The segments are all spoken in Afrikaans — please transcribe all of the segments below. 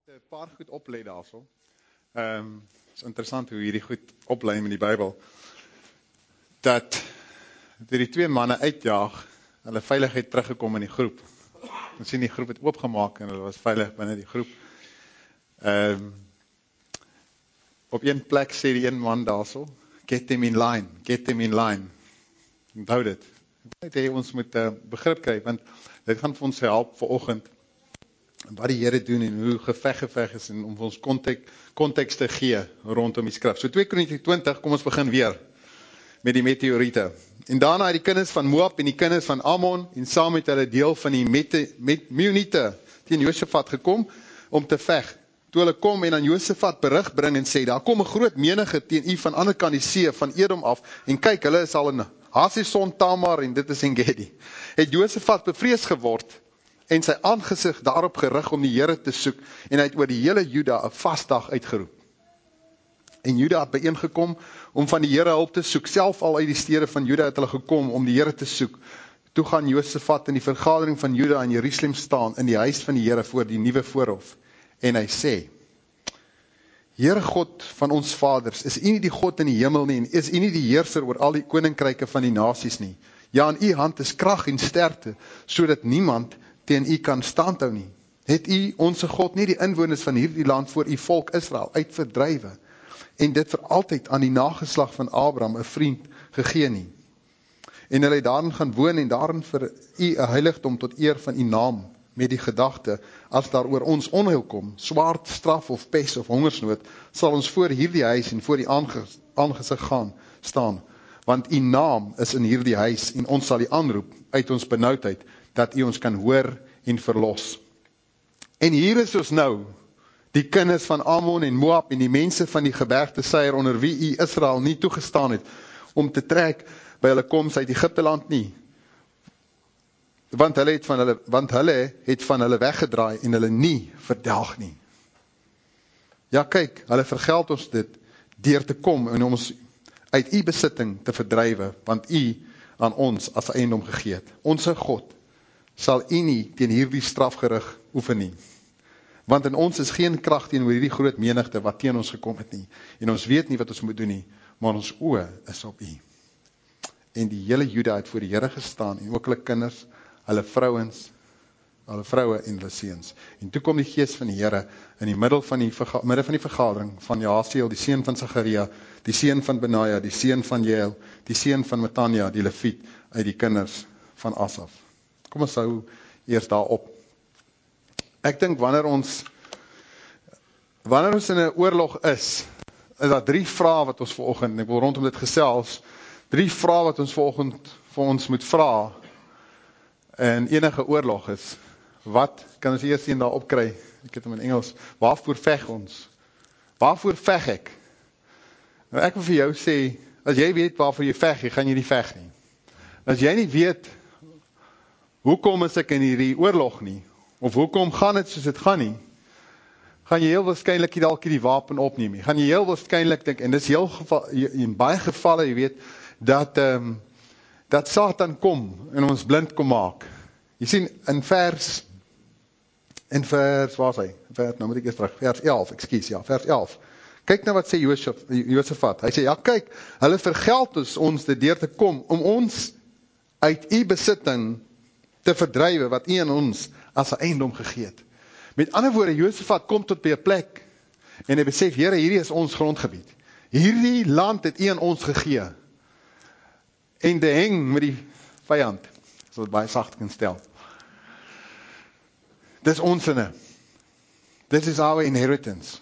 'n paar goed oplê daarso. Is interessant hoe hierdie goed oplê in die Bybel. Dat die twee manne uitjaag, hulle veiligheid teruggekom in die groep. Ons sien die groep het oopgemaak en hulle was veilig binne die groep. Op een plek sê die een man daarso, get them in line, get them in line. Onthou dit. Ek dink ons moet begrip kry, want dit gaan vir ons help vanoggend wat die Here doen en hoe geveg is en om ons konteks te gee rondom die skrif. So 2 Kronieke 20, kom ons begin weer met die meteoriete. En daarna het die kinders van Moab en die kinders van Ammon en saam met hulle deel van die Meuniete teen Josafat gekom om te veg. Toe hulle kom en aan Josafat berig bring en sê, daar kom 'n groot menigte teen u van ander kant die see van Edom af en kyk, hulle is al in Hazezon Tamar en dit is Engedi. Het Josafat bevrees geword en sy aangesig daarop gerig om die Here te soek, en hy het oor die hele Juda 'n vasdag uitgeroep. En Juda het bijeengekom om van die Here hulp te soek, self al uit die stede van Juda het hulle gekom om die Here te soek. Toe gaan Josafat in die vergadering van Juda in Jerusalem staan, in die huis van die Here voor die nuwe voorhof, en hy sê, Here God van ons vaders, is u nie die God in die hemel nie, en is u nie die heerser oor al die koninkryke van die nasies nie? Ja, in u hand is krag en sterkte, sodat niemand teen u kan standhou nie. Het u, onse God, nie die inwoners van hierdie land voor u volk Israel uitverdrywe, en dit vir altyd aan die nageslag van Abraham, 'n vriend, gegee nie. En hulle het daarin gaan woon en daarin vir u 'n heiligdom tot eer van u naam, met die gedagte, as daar oor ons onheil kom, swaard, straf of pes of hongersnood, sal ons voor hierdie huis en voor die aangesig gaan staan, want u naam is in hierdie huis, en ons sal u aanroep uit ons benoudheid, dat u ons kan hoor en verlos. En hier is ons nou, die kinders van Ammon en Moab en die mense van die gebergte Seir, onder wie u Israel nie toegestaan het, om te trek by hulle koms uit Egipte land nie. Want hulle het van hulle weggedraai en hulle nie verdelg nie. Ja kyk, hulle vergeld ons dit deur te kom en ons uit u besitting te verdrywe, want u aan ons as eiendom gegee het. Onse God sal u nie teen hierdie strafgerig oefen nie. Want in ons is geen krag teenoor hierdie groot menigte wat teen ons gekom het nie. En ons weet nie wat ons moet doen nie, maar ons oë is op u. En die hele Juda het voor die Here gestaan, en ook hulle kinders, hulle vroue en hulle seuns. En toe kom die gees van die Here in die midde van die vergadering van Jaasiel, die seun van Sagaria, die seun van Benaja, die seun van Jeiel, die seun van Matanja, die leviet uit die kinders van Asaf. Kom ons hou eers daarop. Ek dink wanneer ons in 'n oorlog is daar 3 vrae wat ons vanoggend, en ek wil rondom dit gesels, 3 vrae wat ons vanoggend vir ons moet vra in enige oorlog is. Wat, kan ons eers een daar opkry, ek het hom in Engels, waarvoor veg ons? Waarvoor veg ek? Nou ek wil vir jou sê, as jy weet waarvoor jy veg, gaan jy nie veg nie. As jy nie weet, hoekom is ek in hierdie oorlog nie, of hoekom gaan dit soos dit gaan nie, gaan jy heel waarskynlik dalk die wapen opneem nie. Gaan jy heel waarskynlik dink, en dis in baie gevalle, jy weet, dat Satan kom en ons blind kom maak. Jy sien, in vers, waar is hy? Nou moet ek eers terug, vers 11. Kyk nou wat sê Josafat. Hy sê, ja kyk, hulle vergeld ons dit deur te kom, om ons uit u besitting te verdrywe, wat u aan ons as 'n eiendom gegee het. Met ander woorde, Josafat kom tot by 'n plek, en hy besef, Here, hierdie is ons grondgebied. Hierdie land het u aan ons gegee. En te heng met die vyand, as wat baie sagte kan stel. Dis ons inne. This is our inheritance.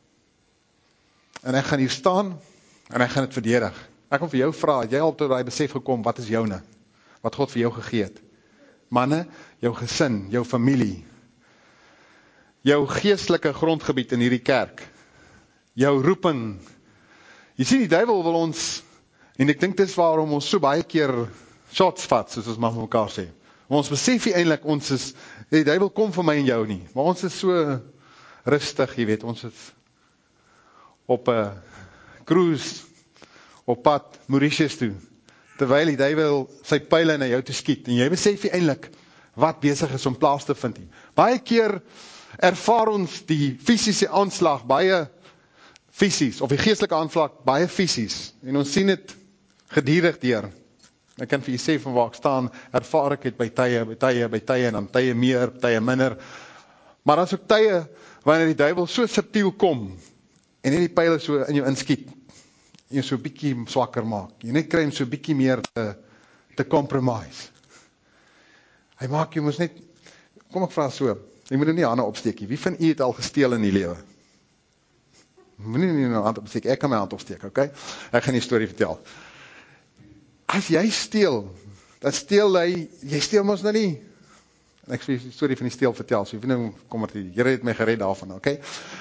En ek gaan hier staan, en ek gaan dit verdedig. Ek wil vir jou vra, het jy al tot daai besef gekom, wat is joune? Wat God vir jou gegee het? Manne, jou gesin, jou familie, jou geestelike grondgebied in hierdie kerk, jou roeping. Jy sien, die duiwel wil ons, en ek dink dis waarom ons so baie keer shots vat, soos ons maar vir mekaar sê. Ons besef nie eintlik, die duiwel kom vir my en jou nie, maar ons is so rustig, jy weet, ons is op 'n cruise, op pad Mauritius toe, terwyl die duiwel sy pyle na jou toe skiet, en jy besef nie eintlik wat besig is om plaas te vind nie. Baie keer ervaar ons die fisiese aanslag baie fisies, of die geestelike aanslag baie fisies, en ons sien dit gedurig deur. Ek kan vir julle sê van waar ek staan, ervaar ek het by tye, en dan tye meer, tye minder, maar dan is ook tye, wanneer die duiwel so subtiel kom, en net die pyle so in jou inskiet, en jou so bietjie swakker maak, jy net kry hom so bietjie meer te compromise. Hy maak jy mos net, kom ek vraag so, jy moet nie hande opsteek nie, wie van u het al gesteel in die lewe? Moenie nie nou hand opsteek, ek kan my hand opsteek, okay? Ek gaan die storie vertel. As jy steel, dan steel jy steel mos nou nie. En ek sê die storie van die steel vertel, so jy weet nou, kom maar, die Here het my gered daarvan, okay?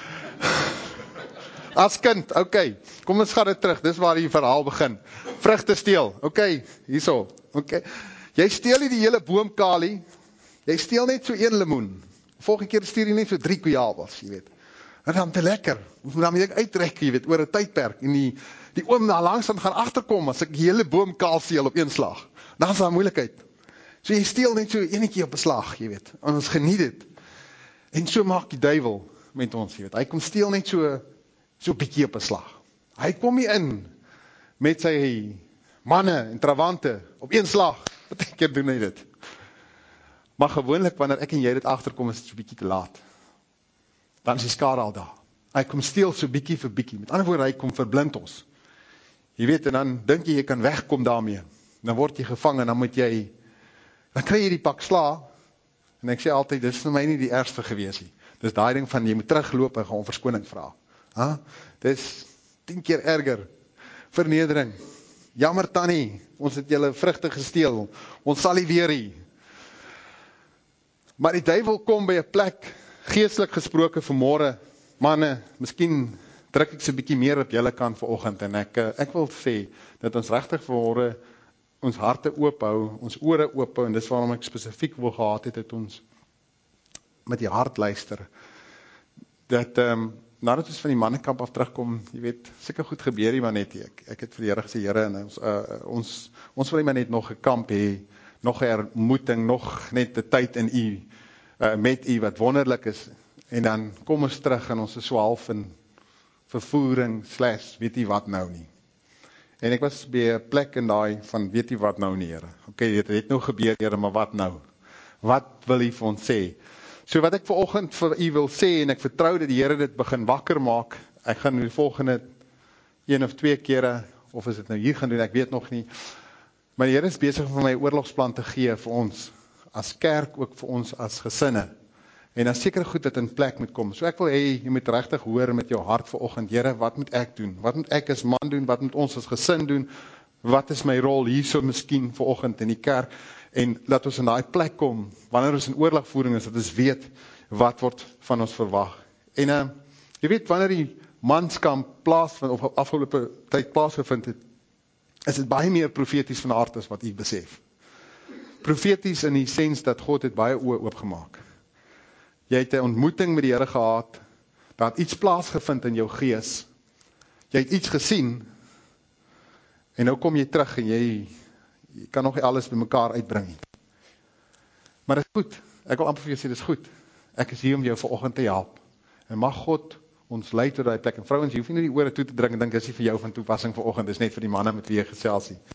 As kind, okay, kom ons gaan dit terug, dis waar die verhaal begin. Vrugte steel, okay, hierso, okay. Jy steel nie die hele boom kalie, jy steel net so 1 lemoen. Volgende keer stuur jy net so 3 kujabas, jy weet. En dan te lekker, dan moet ek uittrek, jy weet, oor 'n tydperk, en die oom daar langs gaan agterkom, as ek die hele boom kaal steel op 1 slag, dan is daar moeilikheid. So jy steel net so enetjie op 'n slag, jy weet, en ons geniet dit. En so maak die duiwel met ons, jy weet, hy kom steel net so bietjie op 'n slag. Hy kom nie in met sy manne en trawante op 1 slag, partykeer doen hy dit. Maar gewoonlik wanneer ek en jy dit agterkom, is dit so bietjie te laat. Dan is die skade al daar. Hy kom steel so bietjie vir bietjie. Met ander woorde, hy kom verblind ons. Jy weet, en dan dink jy kan wegkom daarmee. Dan word jy gevang en dan kry jy die pak sla, en ek sê altyd, dis vir my nie die ergste gewees nie. Dis daai ding van, jy moet terugloop en gaan om verskoning vra. Dis 10 keer erger. Vernedering. Jammer tannie, ons het julle vrugte gesteel. Ons sal nie weer nie. Maar die duiwel kom by 'n plek, geestelik gesproke vanmôre, manne, miskien druk ek so 'n bietjie meer op julle kant vanoggend, en ek wil sê, dat ons regtig vanmôre ons harte oophou, ons ore oophou, en dis waarom ek spesifiek wil gehad het ons met die hart luister, dat nadat ons van die mannekamp af terugkom, jy weet, seker goed gebeur nie, maar net ek het vir die Here gesê, Here, en ons wil nie maar net nog 'n kamp hê, nog 'n ontmoeting, nog net 'n tyd in u, met u wat wonderlik is, en dan kom ons terug en ons is so half in vervoering, / weet u wat nou nie. En ek was by 'n plek in daai van weet u wat nou nie, Here. Okay, dit het nou gebeur, Here, maar wat nou? Wat wil u vir ons sê? So wat ek vanoggend vir u wil sê, en ek vertrou dat die Here dit begin wakker maak, ek gaan die volgende 1 of 2 kere, of is dit nou hier gaan doen, ek weet nog nie, maar die Here is besig om my oorlogsplan te gee vir ons, as kerk, ook vir ons as gesinne, en dan seker goed dat in plek moet kom. So ek wil hê, jy moet regtig hoor met jou hart vanoggend, Here, wat moet ek doen? Wat moet ek as man doen? Wat moet ons as gesin doen? Wat is my rol hierso miskien vanoggend in die kerk? En laat ons in daai plek kom, wanneer ons in oorlogvoering is, dat ons weet, wat word van ons verwag. En jy weet, wanneer die manskamp plaasvind, of afgelope tyd plaasgevind het, is dit baie meer profeties van aard as wat u besef. Profeties in die sens dat God het baie oë oopgemaak. Jy het 'n ontmoeting met die Here gehad, daar het iets plaasgevind in jou gees, jy het iets gesien, en nou kom jy terug en jy kan nog nie alles by mekaar uitbring nie. Maar dit is goed, ek wil amper vir jou sê, dit is goed. Ek is hier om jou vanoggend te help. En mag God ons lei tot daai plek. En vrouens, jy hoef nie die ore toe te dring en dink, dis nie vir jou van toepassing vanoggend, dis net vir die manne met wie jy gesels nie.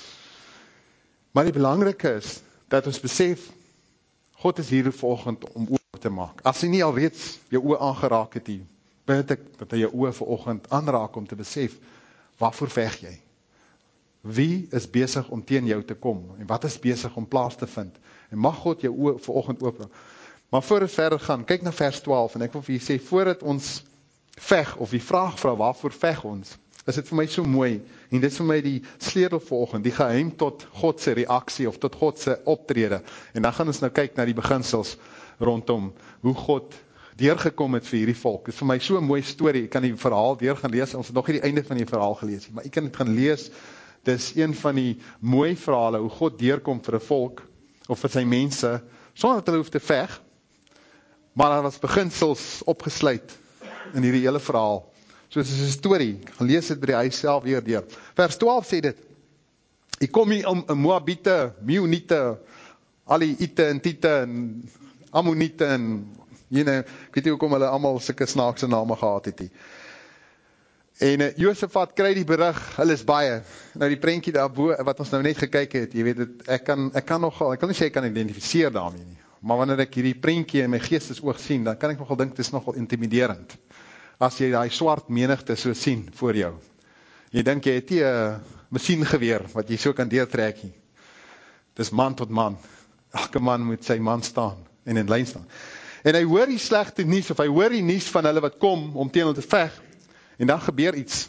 Maar die belangrike is, dat ons besef, God is hier vanoggend om oë te maak. As hy nie alreeds jou oë aangeraak het nie, bid ek dat hy jou oë vanoggend aanraak om te besef, waarvoor veg jy? Wie is besig om teen jou te kom? En wat is besig om plaas te vind? En mag God jou oë vanoggend oop. Maar voor ons verder gaan, kyk na vers 12, en ek wil vir julle sê, voordat ons veg, of die vraag vra, waarvoor veg ons, is dit vir my so mooi, en dit is vir my die sleutel vanoggend, die geheim tot God se reaksie, of tot God se optrede, en dan gaan ons nou kyk na die beginsels, rondom, hoe God deurgekom het vir hierdie volk. Dit is vir my so 'n mooi storie, ek kan die verhaal weer gaan lees, ons het nog nie die einde van die verhaal gelees, maar ek kan dit gaan lees, dit is een van die mooi verhale, hoe God deurkom vir 'n volk, of vir sy mense, sonder dat hulle hoef te veg, maar daar was beginsels opgesluit, in hierdie hele verhaal, so dit is 'n storie, ek gaan lees dit by die huis self weer deur. Vers 12 sê dit, ek kom hier om 'n Moabite, Meuniete, al die Ite en Tiete, en Ammoniete, en Ek weet nie hoekom hulle almal sulke snaakse name gehad het nie. En Josafat kry die berig, hulle is baie. Nou die prentjie daarbo wat ons nou net gekyk het, jy weet dit, ek kan nie sê ek kan identifiseer daarmee nie. Maar wanneer ek hierdie prentjie in my geestesoog sien, dan kan ek nogal dink, dit is nogal intimiderend. As jy daai swart menigte so sien voor jou. Jy dink jy het nie 'n masjiengeweer wat jy so kan deurtrek nie. Dis man tot man. Elke man moet sy man staan en in lyn staan. En hy hoor die slegte nuus of hy hoor die nuus van hulle wat kom om teen hom te veg. En dan gebeur iets.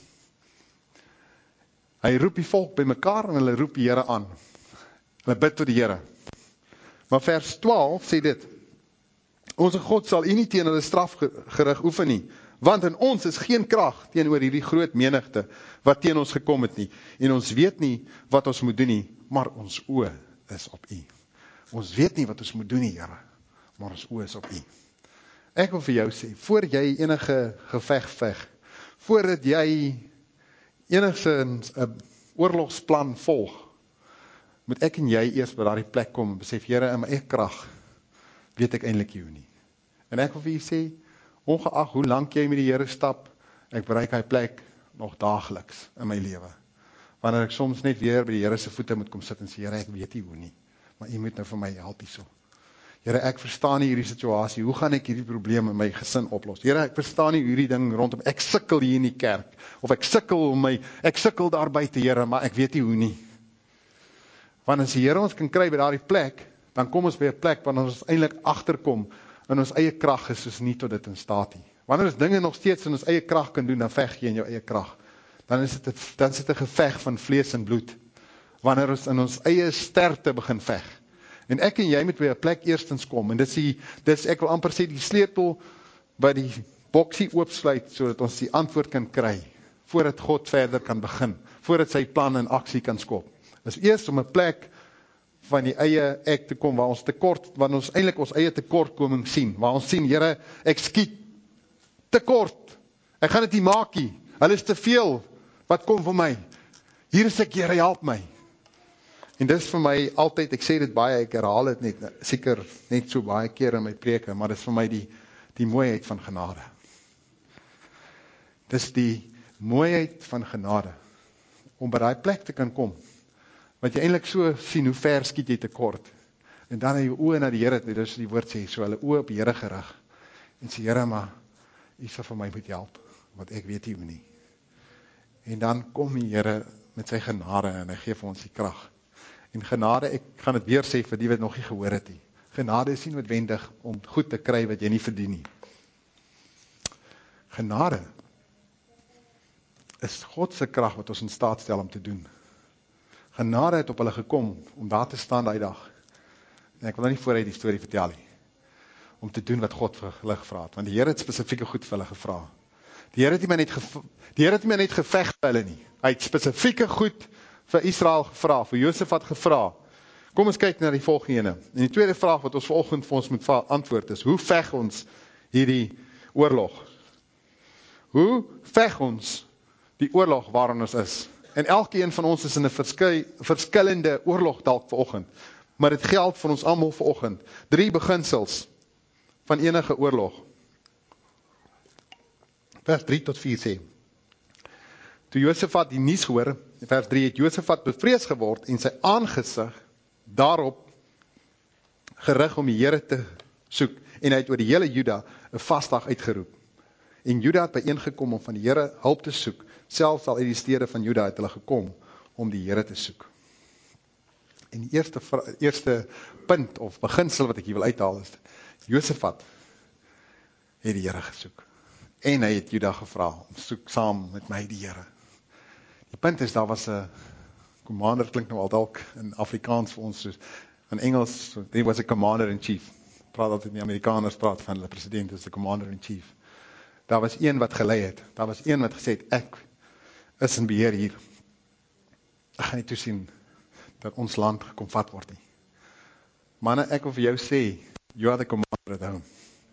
Hy roep die volk by mekaar en hulle roep die Here aan. Hulle bid tot die Here. Maar vers 12 sê dit: Onze God sal u nie teen hulle strafgerig oefen nie, want in ons is geen krag teenoor hierdie groot menigte wat teen ons gekom het nie. En ons weet nie wat ons moet doen nie, maar ons oë is op u. Ons weet nie wat ons moet doen nie, Here, maar ons oë is op u. Ek wil vir jou sê, voor jy enige geveg veg, voordat jy enigstens 'n oorlogsplan volg, moet ek en jy eers by daardie plek kom en besef, Here, in my eie krag weet ek eintlik nie hoe nie. En ek wil vir jy sê, ongeag hoe lank jy met die Here stap, ek bereik hy plek nog daagliks in my lewe. Wanneer ek soms net weer by die Here se voete moet kom sit en sê, Here, ek weet nie hoe nie, maar u moet nou vir my help hierso. Here, ek verstaan nie hierdie situasie, hoe gaan ek hierdie probleem in my gesin oplos? Here, ek verstaan nie hierdie ding rondom, ek sukkel hier in die kerk, of ek sukkel daar buite, Here, maar ek weet nie hoe nie. Want as die Here ons kan kry by daardie plek, dan kom ons by 'n plek waar ons eintlik agterkom, in ons eie krag is ons nie tot dit in staat nie. Wanneer ons dinge nog steeds in ons eie krag kan doen, dan veg jy in jou eie krag. Dan is dit 'n geveg van vlees en bloed. Wanneer ons in ons eie sterkte begin veg. En ek en jy moet by 'n plek eerstens kom, en dis ek wil amper sê die sleutel by die boksie oopsluit, sodat ons die antwoord kan kry, voordat God verder kan begin, voordat sy plan in aksie kan skop. Dis eers om 'n plek van die eie ek te kom, waar ons eintlik ons eie tekortkoming sien, waar ons sien, Here, ek skiet tekort, ek gaan dit nie maak nie, hulle is te veel, wat kom vir my? Hier is ek, Here, help my. En dis vir my altyd, ek sê dit baie, ek herhaal dit net, seker net so baie keer in my preke, maar dis vir my die mooiheid van genade. Dis die mooiheid van genade, om by daai plek te kan kom, want jy eintlik so sien, hoe ver skiet jy tekort, en dan jy oë na die Here, dis die woord sê, so hulle oë op die Here gerig, en sê, Here, maar, u sal vir my moet help, want ek weet nie hoe nie. En dan kom die Here met sy genade, en hy gee vir ons die krag. En genade, ek gaan dit weer sê vir die wat nog nie gehoor het nie. Genade is nie noodwendig om goed te kry wat jy nie verdien nie. Genade is God se krag wat ons in staat stel om te doen. Genade het op hulle gekom om daar te staan daai dag. En ek wil nou nie vooruit die storie vertel nie. Om te doen wat God vir hulle gevra het, want die Here het spesifieke goed vir hulle gevra. Die Here het nie maar net geveg vir hulle nie. Hy het spesifieke goed vir Israel gevra, vir Josafat gevra. Kom ons kyk na die volgende ene. En die tweede vraag wat ons vanoggend vir ons moet antwoord is, hoe veg ons hierdie oorlog? Hoe veg ons die oorlog waarin ons is? En elkeen van ons is in 'n verskillende oorlog dalk vanoggend, maar dit geld vir ons almal vanoggend. 3 beginsels van enige oorlog. Vers 3 tot 4 sê, toe Josafat die nuus hoor, vers 3, het Josafat bevrees geword en sy aangesig daarop gerig om die Here te soek, en hy het oor die hele Juda 'n vasdag uitgeroep. En Juda het byeengekom om van die Here hulp te soek, selfs al uit die stede van Juda het hulle gekom om die Here te soek. En die eerste punt of beginsel wat ek hier wil uithaal is, Josafat het die Here gesoek. En hy het Juda gevra, soek saam met my die Here. Die punt is, daar was 'n commander, klink nou al dalk in Afrikaans vir ons, soos in Engels, there was a commander-in-chief. Praat altyd die Amerikaners praat van hulle president as the commander-in-chief. Daar was een wat gelei het, daar was een wat gesê het, ek is in beheer hier. Ek gaan nie toesien dat ons land gekomvat word nie. Manne, ek wil vir jou sê, you are the commander at home.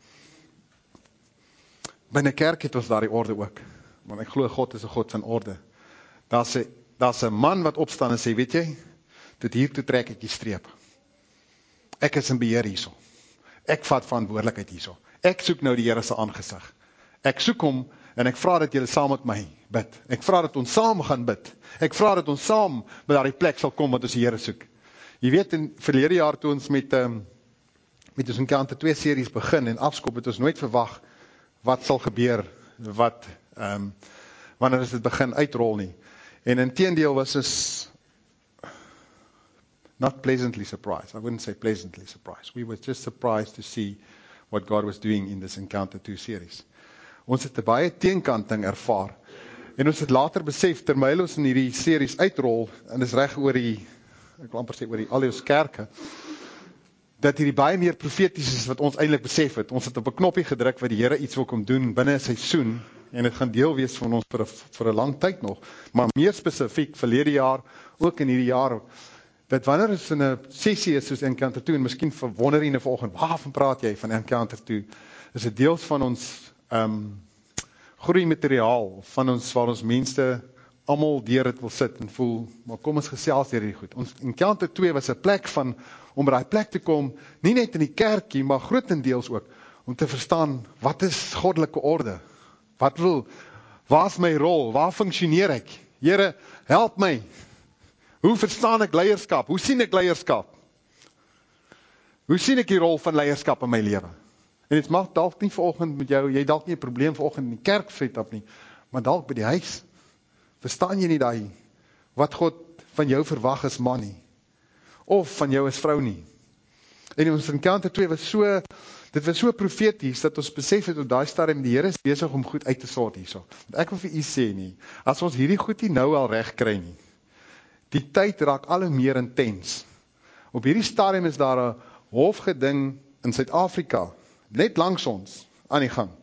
Binne kerk het ons daardie orde ook, want ek glo God is 'n God van orde. Daar's 'n man wat opstaan en sê, weet jy, tot hier toe trek ek die streep. Ek is in beheer hierso. Ek vat verantwoordelikheid hierso. Ek soek nou die Here se aangesig. Ek soek hom, en ek vra dat julle saam met my bid. Ek vra dat ons saam gaan bid. Ek vra dat ons saam by daardie plek sal kom wat ons die Here soek. Jy weet, in verlede jaar toe ons met ons Encounter 2 series begin en afskop, het ons nooit verwag wat sal gebeur, wanneer is dit begin uitrol nie. En inteendeel was ons not pleasantly surprised. I wouldn't say pleasantly surprised. We were just surprised to see what God was doing in this Encounter 2 series. Ons het 'n baie teenkanting ervaar. En ons het later besef, terwyl ons in hierdie series uitrol, en dis reg oor ek wil amper sê oor al ons kerke, dat hierdie baie meer profeties is wat ons eintlik besef het. Ons het op 'n knoppie gedruk wat die Here iets wil kom doen binne 'n seisoen, en dit gaan deel wees van ons vir 'n lang tyd nog. Maar meer spesifiek, verlede jaar, ook in hierdie jaar, dat wanneer ons in 'n sessie is soos Encounter 2, en miskien verwonder jy vanoggend, waarvan praat jy van Encounter 2? Is dit deels van ons groeimateriaal, van ons, waar ons mense almal deur dit wil sit en voel, maar kom ons gesels deur hierdie goed. Ons Encounter 2 was 'n plek om by daai plek te kom, nie net in die kerkie, maar grootendeels ook, om te verstaan, wat is goddelike orde? Waar is my rol? Waar funksioneer ek? Here, help my. Hoe verstaan ek leierskap? Hoe sien ek leierskap? Hoe sien ek die rol van leierskap in my lewe? En dit mag dalk nie vanoggend met jou, jy dalk nie 'n probleem vanoggend in die kerk setup nie, maar dalk by die huis. Verstaan jy nie daai, wat God van jou verwag as man nie, of van jou as vrou nie. En ons Encounter 2 dit was so profeties, dat ons besef het op daai stadium, die Here is besig om goed uit te sort hierso. Ek wil vir u sê nie, as ons hierdie goed nie nou al reg kry nie, die tyd raak al hoe meer intens. Op hierdie stadium is daar 'n hofgeding in Suid-Afrika, net langs ons, aan die gang.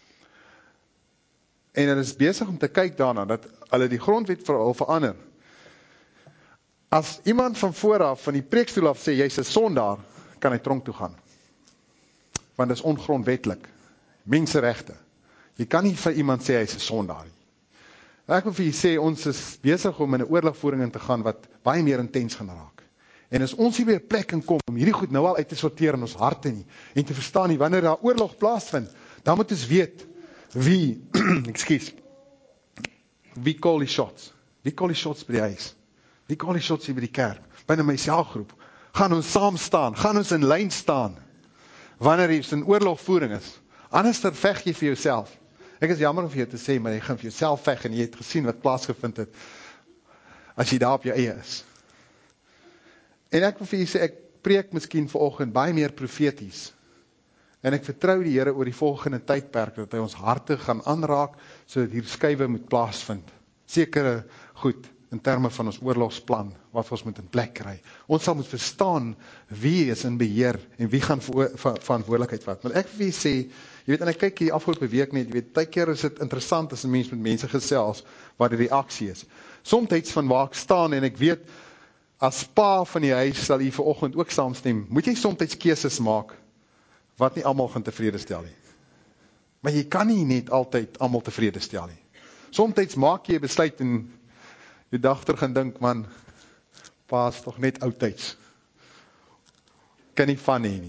En hulle is besig om te kyk daarna, dat hulle die grondwet verander. As iemand van vooraf, van die preekstoel af sê, jy's 'n sondaar, kan hy tronk toe gaan. Want dit is ongrondwetlik. Menseregte. Jy kan nie vir iemand sê hy's 'n sondaar nie. Ek wil vir julle sê, ons is besig om in 'n oorlogvoering in te gaan, wat baie meer intens gaan raak. En as ons hier by 'n plek kan kom, om hierdie goed nou al uit te sorteer in ons harte nie, en te verstaan nie, wanneer daar oorlog plaasvind, dan moet ons weet, wie call die shots? Wie call die shots by die huis? Wie call die shots hier by die kerk? Binne my selgroep. Gaan ons saam staan? Gaan ons in lyn staan? Wanneer jy in oorlogvoering is. Anders dan veg jy vir jouself. Ek is jammer om vir jou te sê, maar jy gaan vir jouself veg, en jy het gesien wat plaasgevind het, as jy daar op jou eie is. En ek wil vir jy sê, ek preek miskien vanoggend baie meer profeties, en ek vertrou die Here oor die volgende tydperk, dat hy ons harte gaan aanraak, sodat hier skuwe moet plaasvind. Sekere goed, in terme van ons oorlogsplan, wat ons moet in plek kry. Ons sal moet verstaan, wie is in beheer, en wie gaan verantwoordelikheid vat. Want ek wil sê, jy weet, en ek kyk hier afgelope week net, jy weet, baie keer is dit interessant, as 'n mens met mense gesels, waar die reaksie is. Somtyds van waar ek staan, en ek weet, as pa van die huis, sal jy vanoggend ook saamstem, moet jy somtyds keuses maak, wat nie almal gaan tevrede stel nie. Maar jy kan nie net altyd almal tevrede stel nie. Somtyds maak jy 'n besluit, en die dag terug gaan dink, man, pa is toch net oudtyds. Kan nie van hê nie.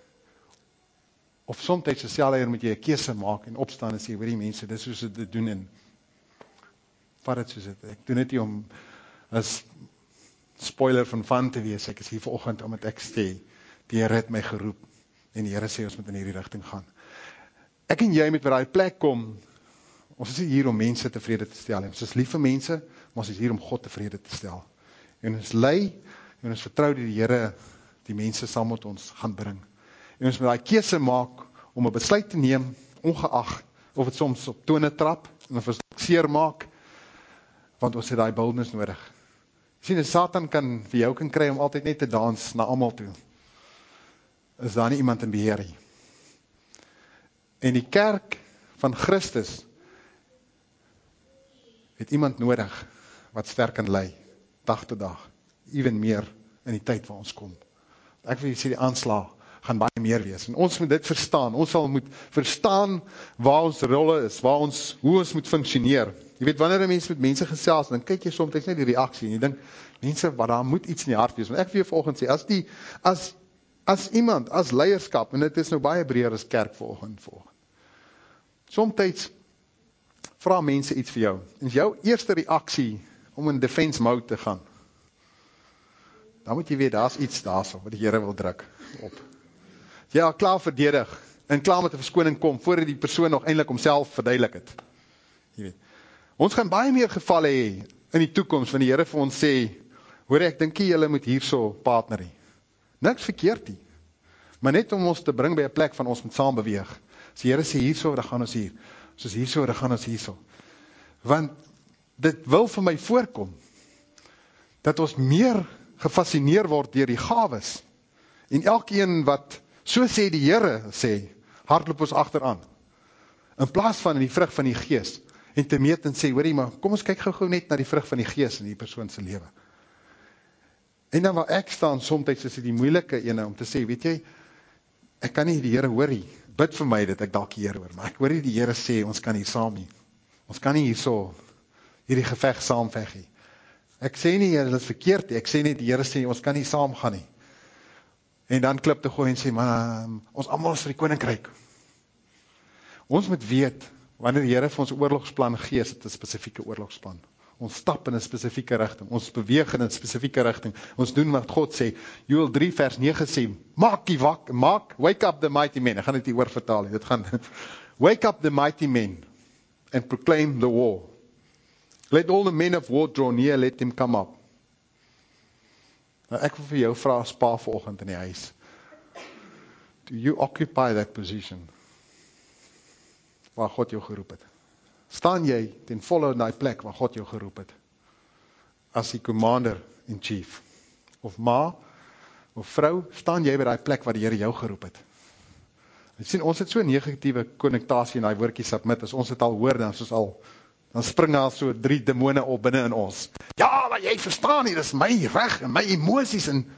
Of somtyds sosiaal moet jy 'n keuse maak, en opstaan en sê, hoor die mense, dis soos dit doen, en vat dit soos dit. Ek doen dit nie om, as spoiler van te wees, ek is hier vanoggend, omdat ek sê, die Here het my geroep, en die Here sê, ons moet in hierdie rigting gaan. Ek en jy moet by daai plek kom, ons is nie hier om mense tevrede te stel, ons is lief vir mense, maar ons is hier om God tevrede te stel. En ons lei, en ons vertrou die Here, die mense saam met ons gaan bring. En ons moet daai keuse maak, om 'n besluit te neem, ongeag, of het soms op tone trap, en of ons seer maak, want ons het daai boldness nodig. Sien, Satan kan vir jou kan kry, om altyd net te dans, na almal toe. Is daar nie iemand in beheer nie. En die kerk van Christus, het iemand nodig, wat sterk kan lei, dag tot dag, even meer, in die tyd waar ons kom. Ek wil sê, die aanslag, gaan baie meer wees, en ons moet dit verstaan, ons sal moet verstaan, waar ons rolle is, hoe ons moet functioneer. Jy weet, wanneer 'n mens met mense gesels, dan kyk jy soms net die reaksie, en jy dink, mense, wat daar moet iets in die hart wees, want ek wil jou vanoggend sê, as as iemand, as leierskap, en dit is nou baie breër as kerk vanoggend. Somtyds vra mense iets vir jou, en jou eerste reaksie om in defense mode te gaan, dan moet jy weet, daar's iets daarso, wat die Here wil druk op. Jy al klaar verdedig, en klaar met 'n verskoning kom, voordat die persoon nog eintlik homself verduidelik het. Jy weet. Ons gaan baie meer gevalle hê, in die toekoms, van die Here vir ons sê, hoor ek dink julle moet hierso partner hê. Niks verkeerd nie, maar net om ons te bring by 'n plek van ons moet saam beweeg. As die Here sê hierso, dan gaan ons hier. Soos hierso, dan gaan ons hierso. Want dit wil vir my voorkom, dat ons meer gefascineer word deur die gawes, en elkeen wat, so sê die Here sê, hardloop ons agteraan, in plaas van in die vrug van die Gees, en te meet en sê, hoorie maar, kom ons kyk gou net na die vrug van die Gees in die persoon se lewe. En dan waar ek staan, soms is dit die moeilike ene, om te sê, weet jy, ek kan nie die Here hoorie, bid vir my dat ek dalk die Here hoor, maar ek hoor nie die Here sê, ons kan hier saam nie, ons kan nie hierso, hierdie geveg saam veg nie. Ek sê nie, dit is verkeerd nie, ek sê nie, die Here sê, ons kan nie saam gaan nie. En dan klip te gooi en sê, man, ons almal is vir die koninkryk. Ons moet weet, wanneer die Here vir ons oorlogsplan gee, is dit 'n spesifieke oorlogsplan. Ons stap in 'n spesifieke rigting, ons beweeg in 'n spesifieke rigting, ons doen wat God sê. Joël 3 vers 9 sê, wake up the mighty men, ek gaan dit hier oor vertaal, dit gaan, wake up the mighty men, and proclaim the war. Let all the men of war draw near, let them come up. Nou ek wil vir jou vra as pa vanoggend in die huis, do you occupy that position, waar God jou geroep het? Staan jy ten volle in die plek waar God jou geroep het? As die commander in chief. Of ma, of vrou, staan jy by die plek waar die Here jou geroep het? Jy sien, ons het so negatiewe konnektasie in die woordjie submit, as ons het al hoor, dan spring daar so 3 demone op binne in ons. Ja, maar jy verstaan nie, dis my reg, en my emosies, en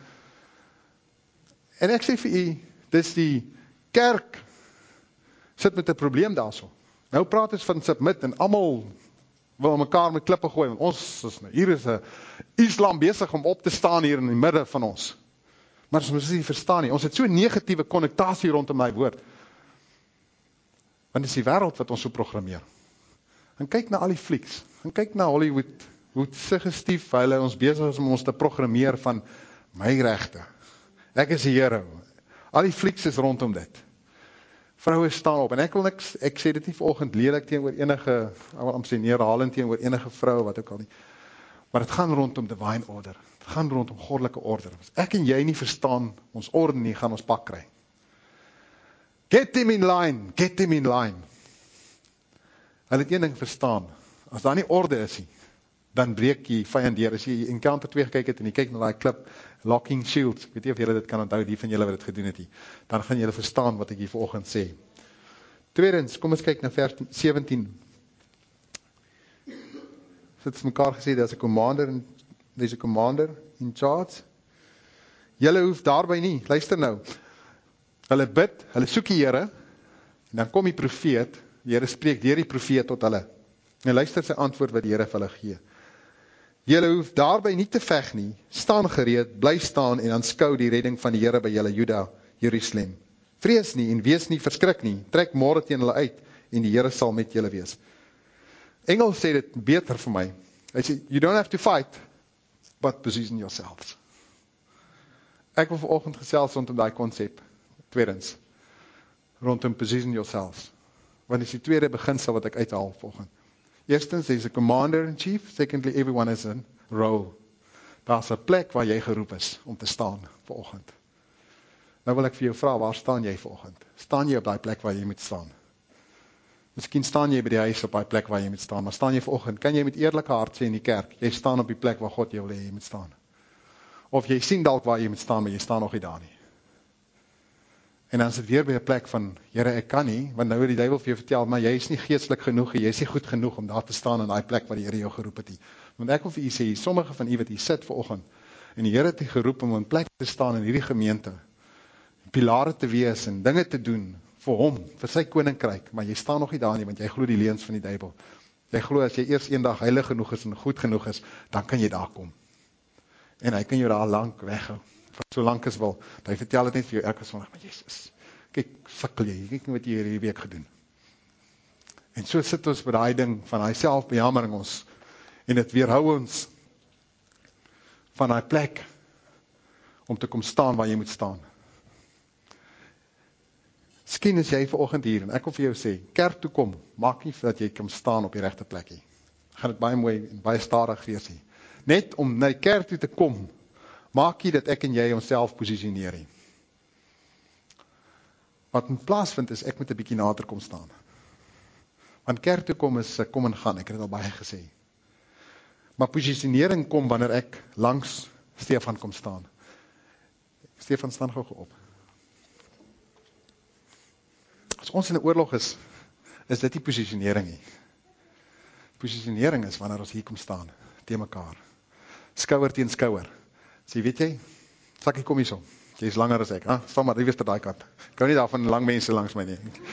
ek sê vir u, dis die kerk, sit met 'n probleem daarso. Nou praat ons van submit, en almal wil mekaar met klippe gooi, want hier is 'n Islam besig om op te staan hier in die midde van ons. Maar ons moet nie verstaan nie, ons het so negatiewe konnektasie rondom my woord, want dis die wêreld wat ons so programmeer. En kyk na al die flieks, en kyk na Hollywood, hoe suggestief hulle ons besig is om ons te programmeer van my regte. Ek is die Here. Al die flieks is rondom dit. Vroue staan op, en ek sê dit nie vanoggend lelik teenoor enige, neerhalend teenoor enige vrou, wat ook al nie, maar het gaan rondom divine order, het gaan rondom goddelike orde. As ek en jy nie verstaan ons orde nie, gaan ons pak kry. Get them in line, get them in line. Hulle het een ding verstaan, as daar nie orde is nie, dan breek jy vyand deur. As jy Encounter 2 gekyk het, en jy kyk na die klip, Locking Shields, ek weet nie of julle dit kan onthou, die van julle wat dit gedoen het nie, dan gaan julle verstaan wat ek hier vanoggend sê. Tweedens, kom ons kyk na vers 17. Het vir mekaar gesê, there's a commander in charge. Julle hoef daarby nie, luister nou, hulle bid, hulle soek die Here, en dan kom die profeet, die Here spreek deur die profeet tot hulle, en luister sy antwoord wat die Here vir hulle gee. Julle hoef daarby nie te veg nie, staan gereed, bly staan en aanskou die redding van die Here by julle Juda, Jerusalem. Vrees nie en wees nie verskrik nie, trek môre teen hulle uit en die Here sal met julle wees. Engel sê dit beter vir my. Hy sê, you don't have to fight, but position yourselves. Ek wil vanoggend gesels rondom daai konsep, tweedens, rondom position yourselves. Want dis die tweede beginsel wat ek uithaal vanoggend. Eerstens, there's a commander-in-chief. Secondly, everyone has a role. Daar's 'n plek waar jy geroep is om te staan vanoggend. Nou wil ek vir jou vra, waar staan jy vanoggend? Staan jy op daai plek waar jy moet staan? Miskien staan jy by die huis op daai plek waar jy moet staan, maar staan jy vanoggend, kan jy met eerlike hart sê in die kerk, jy staan op die plek waar God jou wil hê jy moet staan? Of jy sien dalk waar jy moet staan, maar jy staan nog nie daar nie. En dan is dit weer by 'n plek van, Here, ek kan nie, want nou het die duiwel vir jou vertel, maar jy is nie geestelik genoeg, jy is nie goed genoeg om daar te staan in daai plek waar die Here jou geroep het nie. Want ek wil vir u sê, sommige van u wat hier sit vanoggend, en die Here het u geroep om in plek te staan in hierdie gemeente, pilare te wees en dinge te doen vir hom, vir sy koninkryk, maar jy staan nog nie daar nie, want jy glo die leuns van die duiwel. Jy glo as jy eers eendag heilig genoeg is en goed genoeg is, dan kan jy daar kom. En hy kan jou daar lank weghou, so lank as wil. Hy vertel dit net vir jou elke Sondag, maar Jesus, kyk, sukkel jy, kyk wat jy hierdie week gedoen. En so sit ons by daai ding van daai selfbejammering ons, en dit weerhou ons van daai plek, om te kom staan waar jy moet staan. Miskien is jy vanoggend hier, en ek wil vir jou sê, kerk toe kom, maak nie dat jy kan staan op die regte plek nie. Ek gaan dit baie mooi en baie stadig weer sê. Net om na die kerk toe te kom, maak nie dat ek en jy onsself posisioneer nie. Wat in plaas vind is, ek moet 'n bietjie nader kom staan. Want kerk toe kom is kom en gaan, ek het dit al baie gesê. Maar posisionering kom wanneer ek langs Stefan kom staan. Stefan, staan gou op. As ons in 'n oorlog is dit nie posisionering nie. Posisionering is wanneer ons hier kom staan, teen mekaar. Skouer teen skouer. Sê, weet jy, Sakkie, kom hierso. Jy is langer as ek. Staan maar, die wees ter daai kant. Ek hou nie daarvan lang mense langs my nie.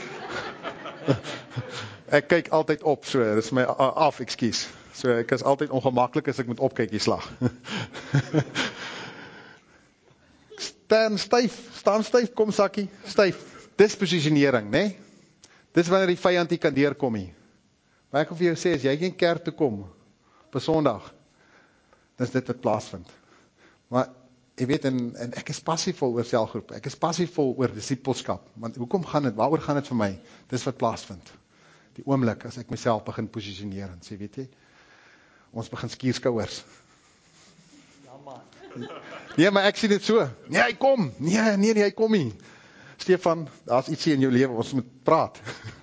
Ek kyk altyd op, so, dit is my af, ekskuus. So, ek is altyd ongemaklik as ek moet opkyk die slag. Staan styf, kom Sakkie, styf. Dis posisionering, né? Dis wanneer die vyand nie kan deurkom nie. Maar ek wil vir jou sê, as jy geen kerk toe kom, op 'n Sondag, dan is dit wat plaasvind. Maar, jy weet, en ek is passievol oor selgroep, ek is passievol oor disipelskap, want hoekom gaan dit, waaroor gaan dit vir my? Dis wat plaasvind. Die oomblik, as ek myself begin posisioneer, en sê, weet jy, ons begin skierskouers. Nee, maar ek sien dit so, nee, hy kom, nee, hy kom nie. Stefan, daar is ietsie in jou lewe, ons moet praat.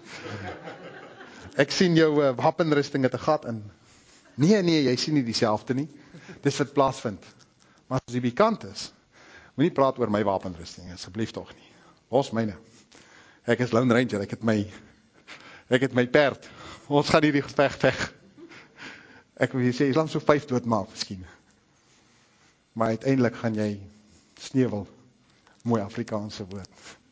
Ek sien jou wapenrusting het 'n gat in. Nee, jy sien nie dieselfde nie. Dis wat plaasvind. Maar as jy bekant is, moet nie praat oor my wapenrusting, asseblief tog nie. Los myne. Ek is Lone Ranger, ek het my perd. Ons gaan hierdie geveg veg. Ek wil jy sê, jy sal so 5 doodmaak, miskien. Maar uiteindelik gaan jy sneuwel, mooi Afrikaanse woord.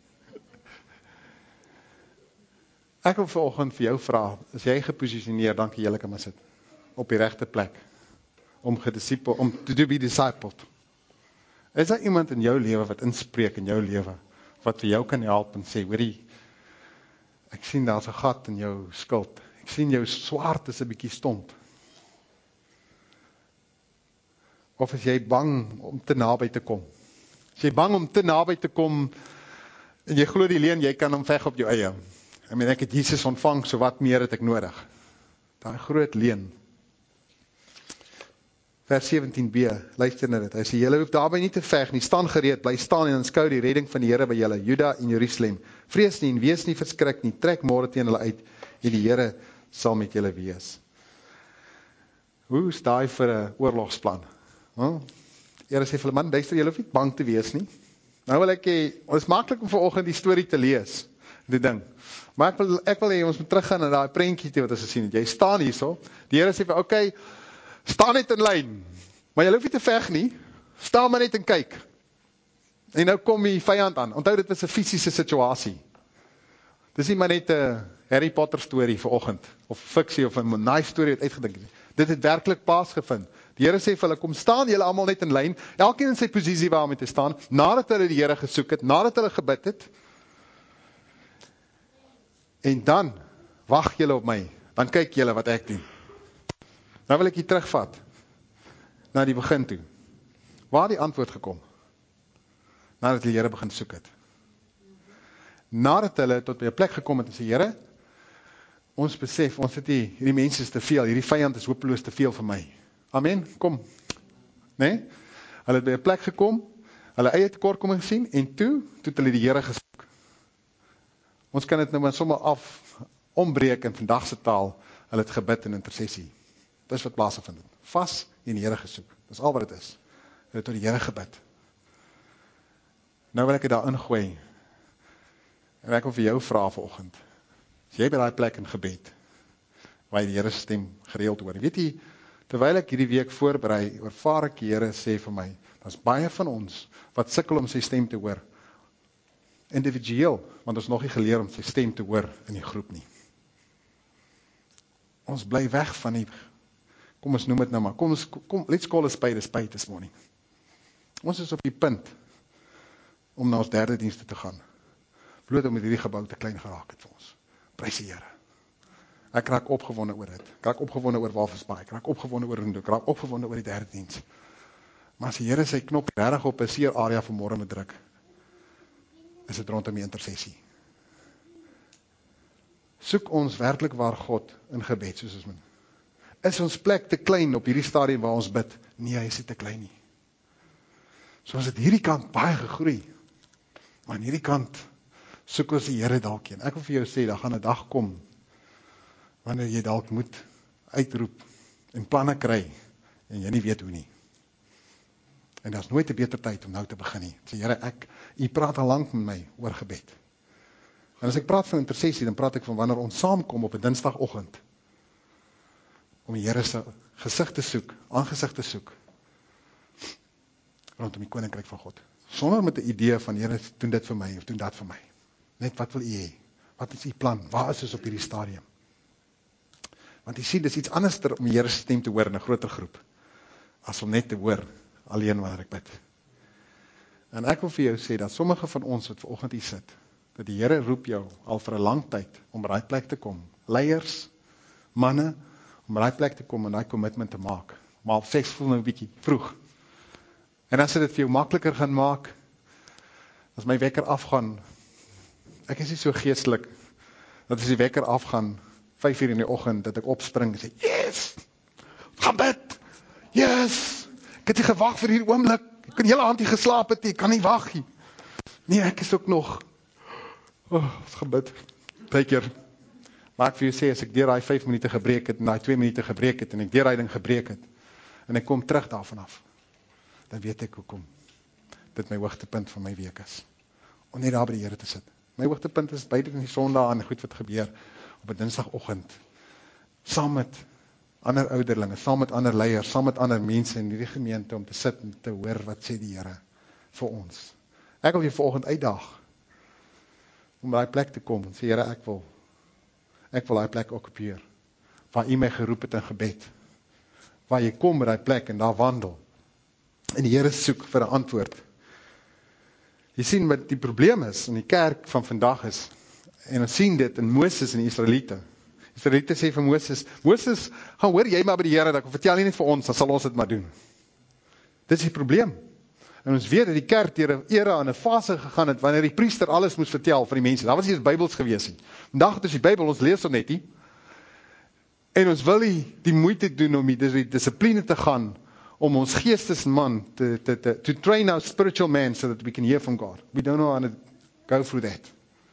Ek wil vanoggend vir jou vra, as jy geposisioneer, dankie julle kan maar sit, op die regte plek, om to be discipled. Is daar iemand in jou lewe wat inspreek in jou lewe, wat vir jou kan help en sê, hoorie, ek sien daar's 'n gat in jou skuld, ek sien jou swaard is 'n bietjie stomp. Of is jy bang om te naby te kom? Is jy bang om te naby te kom, en jy glo die leuen, jy kan hom veg op jou eie. Ek het Jesus ontvang, so wat meer het ek nodig? Daai groot leuen. Vers 17b, luister na dit. Hy sê, julle hoef daarby nie te veg nie, staan gereed, bly staan en aanskou die redding van die Here by julle, Juda en Jerusalem. Vrees nie en wees nie verskrik nie, trek môre teen hulle uit, en die Here sal met julle wees. Hoe is daai vir 'n oorlogsplan? Die Here sê vir hulle, man, luister, julle hoef nie bang te wees nie. Nou wil ek hê, ons is maklik om vanoggend die storie te lees, die ding. Maar ek wil hê, ons moet teruggaan na daai prentjie toe wat ons gesien het. Jy staan hierso, die Here sê vir, okay, staan net in lyn, maar jy hoef nie te veg nie, staan maar net en kyk. En nou kom die vyand aan, onthou dit was 'n fisiese situasie. Dis nie maar net 'n Harry Potter storie vanoggend, of fiksie, of 'n nice storie wat uitgedink het. Dit het werklik plaasgevind. Die Here sê vir hulle, kom staan julle almal net in lyn, elkeen in sy posisie waar om te staan, nadat hulle die Here gesoek het, nadat hulle gebid het, en dan wag julle op my, dan kyk julle wat ek doen. Nou wil ek hier terugvat, na die begin toe. Waar die antwoord gekom? Nadat die Here begin soek het. Nadat hulle tot by 'n plek gekom het en sê, Here, ons besef, ons het hierdie mense is te veel, hierdie vyand is hopeloos te veel vir my. Amen, kom. Nee? Hulle het by 'n plek gekom, hulle eie tekortkoming gesien, en toe het hulle die Here gesoek. Ons kan dit nou maar sommer ombreek in vandag se taal, hulle het gebid in intersessie. Dis wat plaasgevind het. Vas en die Here gesoek. Dis al wat dit is. Hulle het tot die Here gebid. Nou wil ek dit daar ingooi. En ek wil vir jou vra vanoggend. As jy by daai plek in gebed, waar jy die Here se stem gereeld hoor. Weet jy, terwyl ek hierdie week voorberei, ervaar ek die Here sê vir my, daar's baie van ons wat sukkel om sy stem te hoor. Individueel, want ons nog nie geleer om sy stem te hoor in die groep nie. Ons bly weg van die, kom ons noem dit nou maar, kom, let's call a spade this morning. Ons is op die punt om na ons derde dienste te gaan. Bloot omdat hierdie gebou te klein geraak het vir ons. Prys die Here. Ek raak opgewonde oor dit. Ek raak opgewonde oor Walvisbaai. Ek raak opgewonde oor Roendo. Ek raak opgewonde oor die derde diens. Maar as die Here sy knop regtig op 'n seer area vanmôre moet druk, is dit rondom die intersessie. Soek ons werklik waar God in gebed, soos ons moet. Is ons plek te klein op hierdie stadium waar ons bid? Nee, hy is nie te klein nie. So ons het hierdie kant baie gegroei, maar aan hierdie kant soek ons die Here dalk een. Ek wil vir jou sê, daar gaan 'n dag kom, wanneer jy dalk moet uitroep, en planne kry, en jy nie weet hoe nie. En daar is nooit 'n beter tyd om nou te begin nie. Sê, Here, u praat al lank met my oor gebed. En as ek praat van intersessie, dan praat ek van wanneer ons saamkom op 'n dinsdagoggend, om die Here se gesig te soek, aangesig te soek, rondom die koninkryk van God. Sonder met 'n idee van, Here, doen dit vir my, of doen dat vir my. Net, wat wil u hê? Wat is u plan? Waar is ons op hierdie stadium? Want jy sien, dis iets anderster om die Here se stem te hoor in 'n groter groep, as om net te hoor, alleen wanneer ek bid. En ek wil vir jou sê, dat sommige van ons wat vanoggend hier sit, dat die Here roep jou al vir 'n lang tyd, om by daai plek te kom. Leiers, manne, om by daai plek te kom en daai commitment te maak. Maar 6 voel nou 'n bietjie vroeg. En as dit vir jou makliker gaan maak, as my wekker afgaan, ek is nie so geestelik, dat as die wekker afgaan, 5 uur in die oggend, dat ek opspring en sê, yes, gaan bid, yes, ek het nie gewag vir hierdie oomblik, ek kan hele aand nie geslaap het nie, ek kan nie wag nie. Nee, ek is ook nog, gaan bid, baie keer. Maar ek vir jou sê, as ek deur daai 5 minute gebreek het, en daai 2 minute gebreek het, en ek deur daai ding gebreek het, en ek kom terug daarvan af, dan weet ek hoekom dit my hoogtepunt van my week is. Om net daar by die Here te sit. My hoogtepunt is beide in die Sondag en goed wat gebeur op 'n Dinsdagoggend, saam met ander ouderlinge, saam met ander leiers, saam met ander mense in hierdie gemeente, om te sit en te hoor wat sê die Here vir ons. Ek wil jou vanoggend uitdaag, om by daai plek te kom, en sê, Here, ek wil daai plek okkupeer, waar u my geroep het in gebed, waar jy kom by daai plek en daar wandel, en die Here soek vir 'n antwoord. Jy sien wat die probleem is, in die kerk van vandag is, en ons sien dit in Moses en die Israeliete. Die Israeliete sê vir Moses, gaan hoor jy maar by die Here, dat vertel jy net vir ons, dan sal ons dit maar doen. Dit is die probleem. En ons weet dat die kerk deur 'n era en 'n fase gegaan het, wanneer die priester alles moes vertel vir die mense. Daar was nie eens Bybels gewees nie. Vandag het ons die Bybel, ons lees hom net nie. En ons wil nie die moeite doen om die dissipline te gaan, om ons geestesman to train our spiritual man so that we can hear from God. We don't know how to go through that.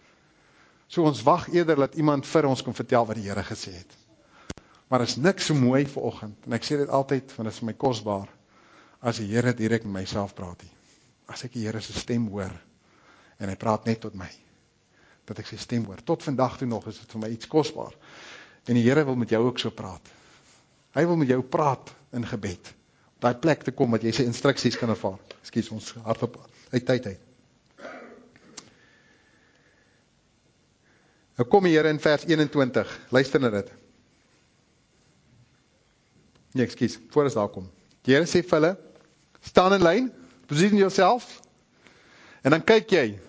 So ons wag eerder dat iemand vir ons kan vertel wat die Here gesê het. Maar is niks so mooi vanoggend, en ek sê dit altyd, want dit is vir my kosbaar, as die Here direk met myself praat nie. As ek die Here se stem hoor, en hy praat net tot my, dat ek sy stem hoor. Tot vandag toe nog is dit vir my iets kosbaar. En die Here wil met jou ook so praat. Hy wil met jou praat in gebed. Op daai plek te kom, wat jy sy instruksies kan ervaar. Ekskuus, ons hardloop uit tyd uit. Nou kom die Here in vers 21, luister na dit. Nee, ekskuus, voor as daar kom. Die Here sê vir hulle, staan in lyn, position yourself, en dan kyk jy.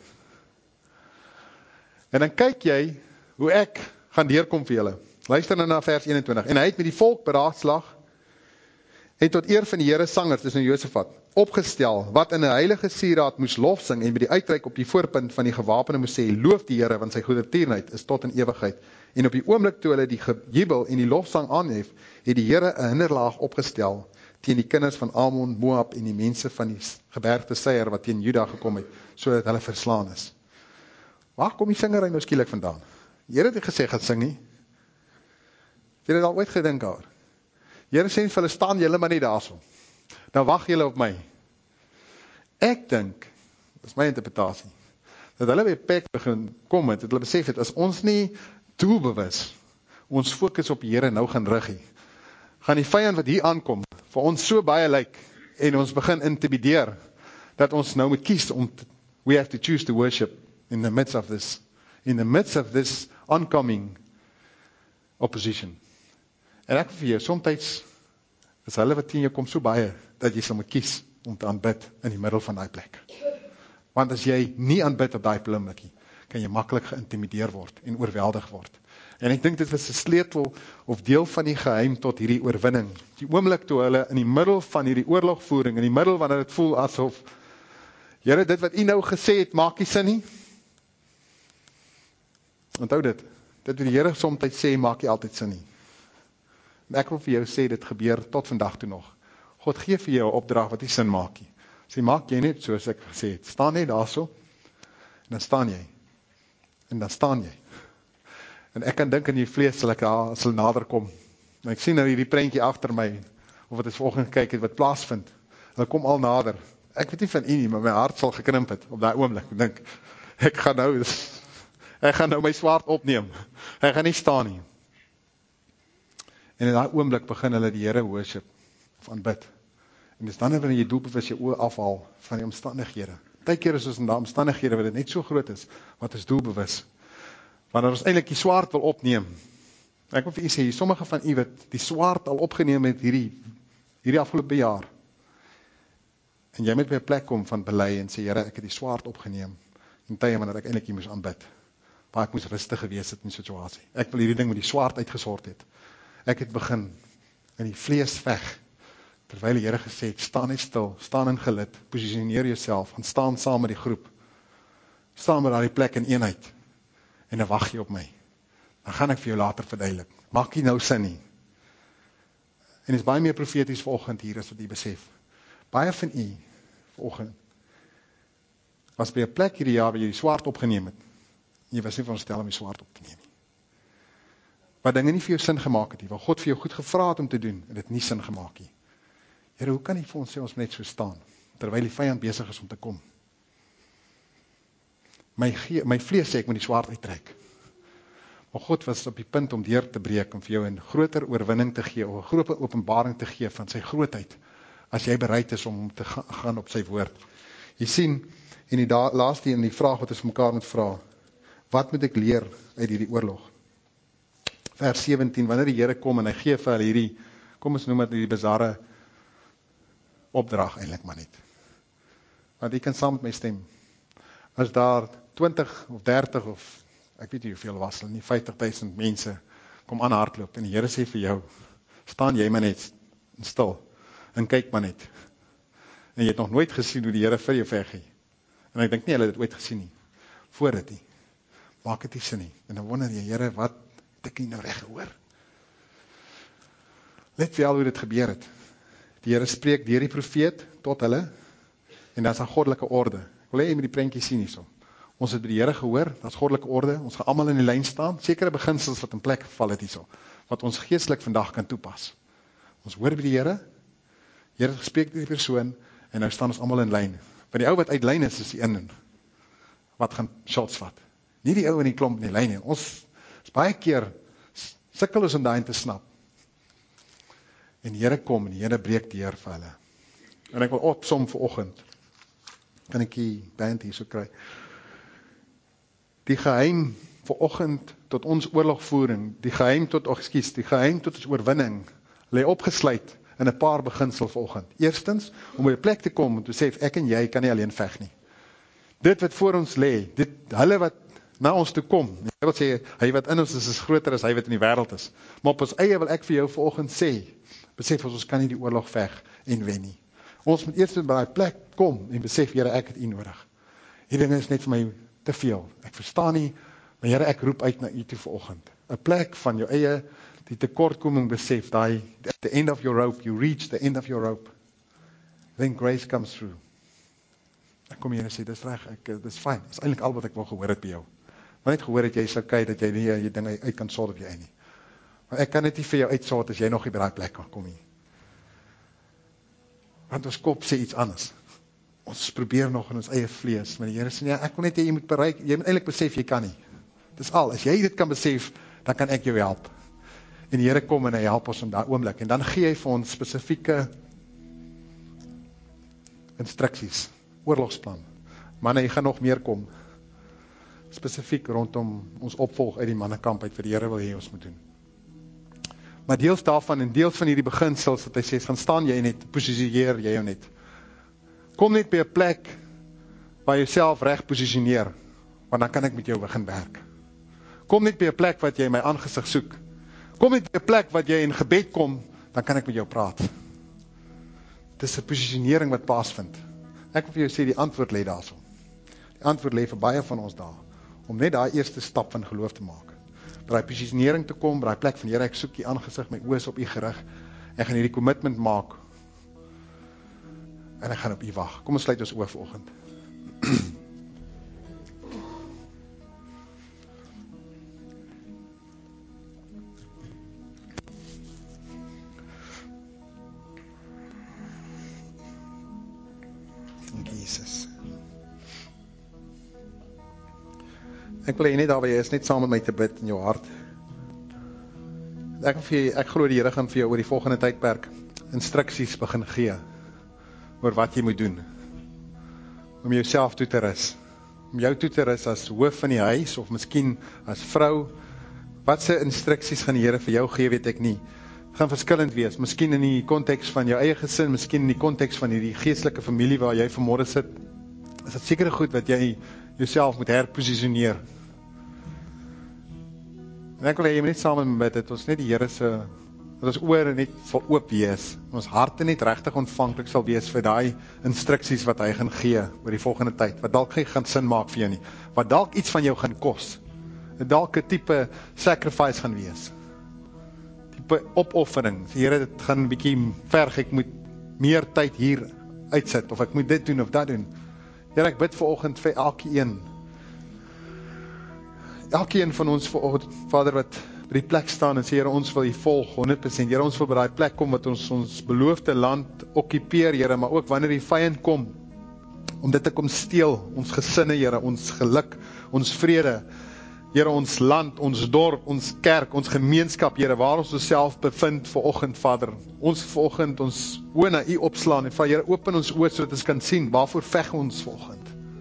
En dan kyk jy, hoe ek gaan deurkom vir julle. Luister nou na vers 21. En hy het met die volk beraadslag, en tot eer van die Here sangers, dis nou Josafat, opgestel, wat in 'n heilige sieraad moes lofsing, en by die uitreik op die voorpunt van die gewapende moes sê, loof die Here, want sy goedertierenheid is tot in ewigheid. En op die oomblik toe hulle die gejubel en die lofsang aanhef, het die Here 'n hinderlaag opgestel, teen die kinders van Ammon, Moab, en die mense van die gebergte Seir, wat teen Juda gekom het, sodat hulle verslaan is. Waar kom die singery nou skielik vandaan? Die Here het nie gesê, gaan sing nie. Het jy dit al ooit gedink oor? Die Here sê vir hulle, staan julle maar nie daarso. Nou wag julle op my. Ek dink, dis my interpretasie, dat hulle by plek begin kom het, dat hulle besef het, as ons nie doelbewus ons fokus op die Here nou gaan rig nie, gaan die vyand wat hier aankom, vir ons so baie lyk, en ons begin intimideer, dat ons nou moet kies om, we have to choose to worship in the midst of this oncoming opposition. En ek vir jou, somtyds is hulle wat teen jou kom so baie, dat jy sal moet kies om te aanbid in die middel van daai plek. Want as jy nie aanbid op daai oomblik, kan jy maklik geïntimideer word en oorweldig word. En ek dink dit was 'n sleutel of deel van die geheim tot hierdie oorwinning. Die oomblik toe hulle in die middel van hierdie oorlogvoering, in die middel wanneer dit voel asof, Here, dit wat U nou gesê het, maak nie sin nie. Onthou dit wat die Here soms sê, maak nie altyd sin nie. En ek wil vir jou sê, dit gebeur tot vandag toe nog. God gee vir jou 'n opdrag wat nie sin maak nie. Sê, maak jy net soos ek gesê het. Staan net daarso, en dan staan jy. En dan staan jy. En ek kan dink in die vlees, as hulle nader kom. En ek sien nou hierdie prentjie agter my, of wat ek vanoggend gekyk het, wat plaasvind. Hulle kom al nader. Ek weet nie van u nie, maar my hart sal gekrimp het op daai oomblik. Ek dink, ek gaan nou my swaard opneem. Ek gaan nie staan nie. En in daai oomblik begin hulle die Here worship, of aanbid. En dis dan wanneer jy doelbewus jou oë afhaal van die omstandighede. Partykeer is ons in daai omstandighede wat dit net so groot is, wat is doelbewus. Wanneer ons eintlik die swaard wil opneem. Ek wil vir u sê, sommige van u wat die swaard al opgeneem het hierdie afgelope jaar. En jy moet by 'n plek kom van bely en sê, Here, ek het die swaard opgeneem. En tye wanneer ek eintlik hier moes aanbid. Maar ek moes rustig gewees het in die situasie. Ek wil hierdie ding met die swaard uitgesort het. Ek het begin in die vlees veg. Terwyl die Here gesê het, staan net stil, staan in gelid, posisioneer jouself, en staan saam met die groep. Staan met daai plek in eenheid. En dan wag jy op my. Dan gaan ek vir jou later verduidelik. Maak nie nou sin nie. En is baie meer profeties vanoggend hier, as wat jy besef. Baie van u, vanoggend, was by 'n plek hierdie jaar, waar jy die swaard opgeneem het. Jy was nie veronderstel om die swaard op te neem. Waar dinge nie vir jou sin gemaak het nie, waar God vir jou goed gevra het om te doen, en dit nie sin gemaak nie. Here, hoe kan jy vir ons sê, ons net so staan, terwyl die vyand besig is om te kom? My vlees sê, ek moet die swaard uittrek. Maar God was op die punt om deur te breek, om vir jou 'n groter oorwinning te gee, of 'n groot openbaring te gee van sy grootheid, as jy bereid is om te gaan op sy woord. Jy sien, en die laaste in die vraag wat ons mekaar moet vra, wat moet ek leer uit hierdie oorlog? Vers 17, wanneer die Here kom en hy gee vir hulle hierdie, kom ons noem dit die bizarre opdrag eintlik maar net. Want jy kan saam met my stem. As daar 20 of 30 of ek weet nie hoeveel was hulle nie, 50.000 mense kom aan hardloop en die Here sê vir jou, staan jy maar net stil en kyk maar net. En jy het nog nooit gesien hoe die Here vir jou veg nie. En ek dink nie hulle het dit ooit gesien nie. Voor dit nie. Maak dit nie sin nie. En dan wonder jy, Here, wat het ek nie nou reg gehoor? Let wel hoe dit gebeur het. Die Here spreek deur die profeet tot hulle en dan is daar goddelike orde. Ek wil hê jy moet die prentjie sien hierso. Ons het by die Here gehoor, daar's goddelike orde, ons gaan almal in die lyn staan, sekere beginsels wat in plek geval het hierso, wat ons geestelik vandag kan toepas. Ons hoor by die Here het gespreek deur die persoon, en nou staan ons almal in lyn. Want die ou wat uit lyn is die een wat gaan shots vat. Nie die ou in die klomp in die lyn nie. Ons is baie keer sukkel ons om daarin te snap. En die Here kom, en die Here breek deur vir hulle. En ek wil opsom vanoggend, kan ek die band hier so kry, die geheim vanoggend tot ons oorlogvoering, die geheim tot ons oorwinning, lê opgesluit in 'n paar beginsel vanoggend. Eerstens, om by 'n plek te kom, om te sê, ek en jy kan nie alleen veg nie. Dit wat voor ons lê, hulle wat na ons toe kom, die Bybel sê, hy wat in ons is groter as hy wat in die wêreld is. Maar op ons eie wil ek vir jou vanoggend sê, besef ons kan nie die oorlog veg en wen nie. Ons moet eers by daai plek kom en besef, Here, ek het U nodig. Hierdie ding is net vir my te veel. Ek verstaan nie, maar Here, ek roep uit na U toe vanoggend. 'n plek van jou eie, die tekortkoming besef, at the end of your rope, you reach the end of your rope. Then grace comes through. Ek kom hier en sê, dis reg, dis fyn. Dis eintlik al wat ek wil gehoor het by jou. Maar net gehoor het jy is okay, dat jy nie jy dinge uit kan sort op jy nie. Maar ek kan dit nie vir jou uitsort as jy nog nie by daai plek kan kom nie. Want ons kop sê iets anders. Ons probeer nog in ons eie vlees, maar die Here sê, nee, ek wil net jy moet bereik, jy moet eintlik besef, jy kan nie. Dis al, as jy dit kan besef, dan kan ek jou help. En die Here kom en hy help ons om daai oomblik, en dan gee hy vir ons spesifieke instruksies, oorlogsplan. Manne, jy gaan nog meer kom, spesifiek rondom ons opvolg uit die mannekamp uit, wat die Here wil hê ons moet doen. Maar deels daarvan, en deels van hierdie beginsels, dat hy sê, gaan staan jy net, posisieer jy jou net, Kom net by 'n plek waar jy jouself reg posisioneer, want dan kan ek met jou begin werk. Kom net by 'n plek wat jy my aangesig soek. Kom net by 'n plek wat jy in gebed kom, dan kan ek met jou praat. Dis 'n posisionering wat plaasvind. Ek wil vir jou sê, die antwoord lê daarso. Die antwoord lê vir baie van ons daar, om net daai eerste stap van geloof te maak. By daai posisionering te kom, by daai plek van Here, ek soek U aangesig, my oë is op U gerig. Ek gaan hierdie commitment maak, en ek gaan op U wag. Kom ons sluit ons oë vanoggend. Jesus. Ek wil hê net daar waar jy is, net saam met my te bid in jou hart. Ek glo die Here gaan vir jou oor die volgende tydperk instruksies begin gee oor wat jy moet doen. Om jouself toe te rus. Om jou toe te rus as hoof van die huis, of miskien as vrou. Wat se instruksies gaan die Here vir jou gee, weet ek nie. Het gaan verskillend wees. Miskien in die konteks van jou eie gesin, miskien in die konteks van hierdie geestelike familie waar jy vanmôre sit. Is dit sekere goed wat jy jouself moet herposisioneer. En ek wil hê jy moet net saam met my bid, dat ons net die Here se, dat ons ore net vol oop wees, ons harte net regtig ontvanklik sal wees vir daai instruksies wat hy gaan gee oor die volgende tyd, wat dalk nie gaan sin maak vir jou nie, wat dalk iets van jou gaan kos, dalk 'n tipe sacrifice gaan wees, tipe opoffering. Here, dit gaan 'n bietjie verg, ek moet meer tyd hier uitsit, of ek moet dit doen of dat doen. Here, ek bid vanoggend vir elkeen van ons vanoggend, Vader, wat by die plek staan en sê, Here, ons wil U volg 100%. Here, ons wil by daai plek kom wat ons beloofde land okkupeer, Here, maar ook wanneer die vyand kom om dit te kom steel, ons gesinne, Here, ons geluk, ons vrede, Here, ons land, ons dorp, ons kerk, ons gemeenskap, Here, waar ons osself bevind vanoggend, Vader. Ons vanoggend ons oë na U opslaan en Vader, Here, open ons oë sodat ons kan sien waarvoor veg ons vanoggend.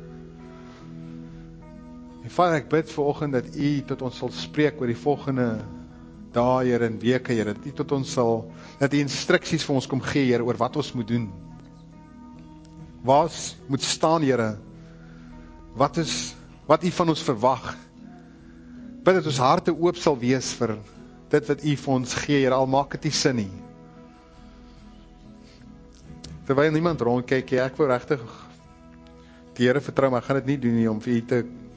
En Vader, ek bid vanoggend dat U tot ons sal spreek oor die volgende dae, Here, en weke, Here, dat U tot ons sal, dat U instruksies vir ons kom gee, Here, oor wat ons moet doen. Waar ons moet staan, Here, wat U van ons verwag. Bid dat ons harte oop sal wees vir dit wat U vir ons gee, Here, al maak dit nie sin nie. Terwyl niemand rondkyk, ek wil regtig die Here vertrou, maar ek gaan dit nie doen nie, om vir U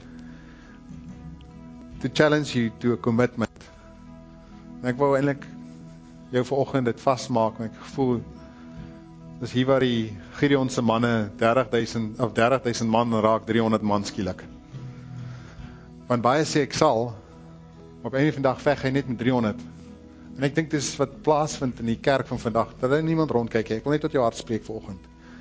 to challenge you to a commitment. En ek wou eintlik jou vanoggend dit vasmaak, en ek voel, dis hier waar die Gideonse manne 30.000 man raak 300 man skielik. Want baie sê ek sal, maar op een van dag veg hy net met 300. En ek dink dis wat plaasvind in die kerk van vandag, dat daar niemand rondkyk. Ek wil net tot jou hart spreek vanoggend.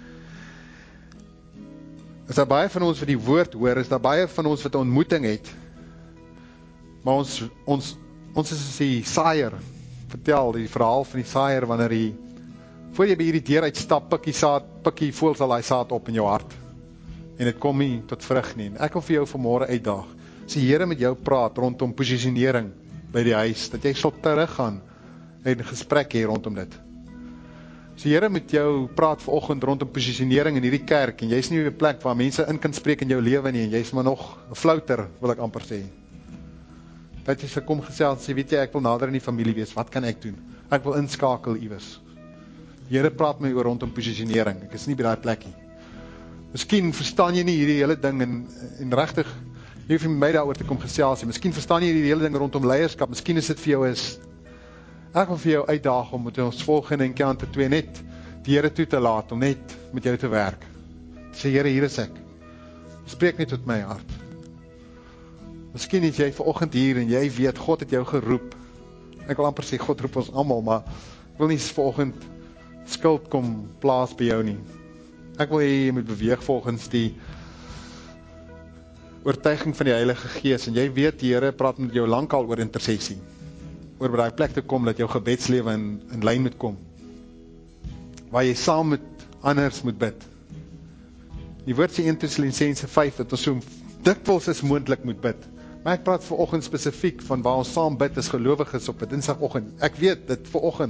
Is daar baie van ons wat die woord hoor, is daar baie van ons wat 'n ontmoeting het, maar ons is die saaier. Vertel die verhaal van die saaier, wanneer voor jy by hierdie deur uitstap, pikkie voel sal hy saad op in jou hart, en dit kom nie tot vrug nie. En ek wil vir jou vanmôre uitdaag, as die Here met jou praat rondom posisionering by die huis, dat jy sal teruggaan en 'n gesprek hê rondom dit. As die Here met jou praat vanoggend rondom posisionering in hierdie kerk, en jy's nie op 'n plek waar mense in kan spreek in jou lewe nie, en jy's maar nog 'n flouter, wil ek amper sê. Dat jy sal kom gesels en sê, weet jy, ek wil nader in die familie wees, wat kan ek doen? Ek wil inskakel iewers. Die Here praat my oor rondom posisionering, ek is nie by daai plek nie. Miskien verstaan jy nie hierdie hele ding, en regtig, jy hoef nie met my daaroor te kom gesels, miskien verstaan jy hierdie hele ding rondom leierskap, miskien is dit vir jou ek wil vir jou uitdaag om met ons volgende encounter 2 net die Here toe te laat, om net met jou te werk. Sê, Here, hier is ek. Spreek net tot my hart. Miskien is jy vanoggend hier, en jy weet, God het jou geroep. Ek wil amper sê, God roep ons almal, maar ek wil nie vanoggend skuld kom plaas by jou nie. Ek wil hê jy moet beweeg volgens die oortuiging van die Heilige Gees, en jy weet, die Here praat met jou lankal oor intersessie, oor by daai plek te kom, dat jou gebedslewe in lyn moet kom, waar jy saam met anders moet bid. Die woord sê 1 Tessalonisense 5, dat ons so dikwels as moontlik moet bid, maar ek praat vanoggend spesifiek van waar ons saam bid as gelowiges op 'n Dinsdagoggend. Ek weet dit vanoggend,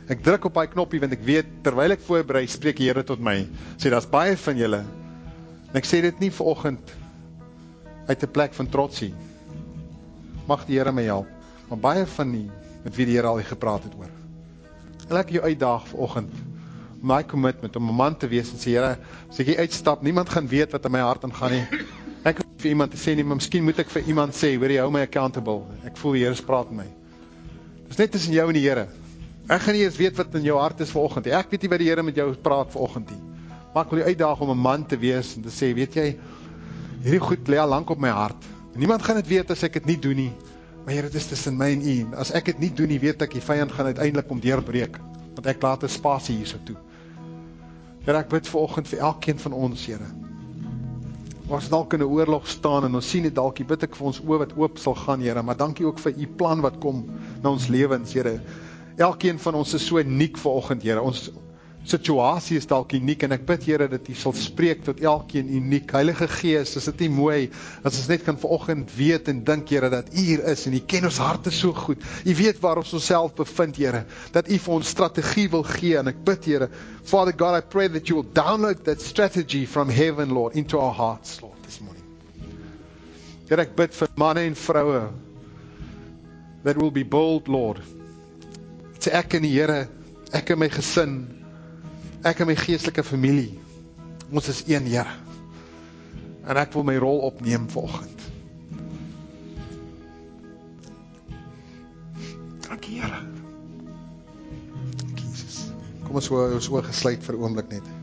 Ek druk op daai knoppie, want ek weet, terwyl ek voorberei, spreek die Here tot my. Sê, daar's baie van julle, en ek sê dit nie vanoggend uit 'n plek van trotsie. Mag die Here my help, maar baie van die, met wie die Here al gepraat het oor. En ek jou uitdaag vanoggend, om my commitment, om 'n man te wees, en sê, Here, as ek hier uitstap, niemand gaan weet wat in my hart aangaan nie. Ek wil vir iemand te sê nie, maar miskien moet ek vir iemand sê, hoor jy, hou my accountable. Ek voel die Here praat met my. Dis net tussen jou en die Here. Ek gaan nie eens weet wat in jou hart is vanoggend nie. Ek weet nie wat die Here met jou praat vanoggend nie. Maar ek wil jou uitdaag om 'n man te wees en te sê, weet jy, hierdie goed lê al lank op my hart. Niemand gaan dit weet as ek dit nie doen nie. Maar Here, dit is tussen my en U. As ek dit nie doen nie, weet ek die vyand gaan uiteindelik om deurbreek, want ek laat 'n spasie hierso toe. Here, ek bid vanoggend vir elkeen van ons, Here. Ons dalk in 'n oorlog staan en ons sien dit dalk, bid ek vir ons oë wat oop sal gaan, Here, maar dankie ook vir U plan wat kom na ons lewens, Here. Elkeen van ons is so uniek vanoggend, Here. Ons situasie is dalk uniek en ek bid, Here, dat U sal spreek tot elkeen uniek. Heilige Gees, is dit nie mooi as ons net kan vanoggend weet en dink, Here, dat U hier is en U ken ons harte so goed. U weet waar ons onsself bevind, Here, dat U vir ons strategie wil gee en ek bid, Here, Father God, I pray that you will download that strategy from heaven, Lord, into our hearts, Lord, this morning. Here, ek bid vir manne en vroue that will be bold, Lord. Sê ek en die Here, ek en my gesin, ek en my geestelike familie, ons is een, Here. En ek wil my rol opneem vanoggend. Dankie, Here. Dankie, Jesus. Kom ons oë gesluit vir 'n oomblik net.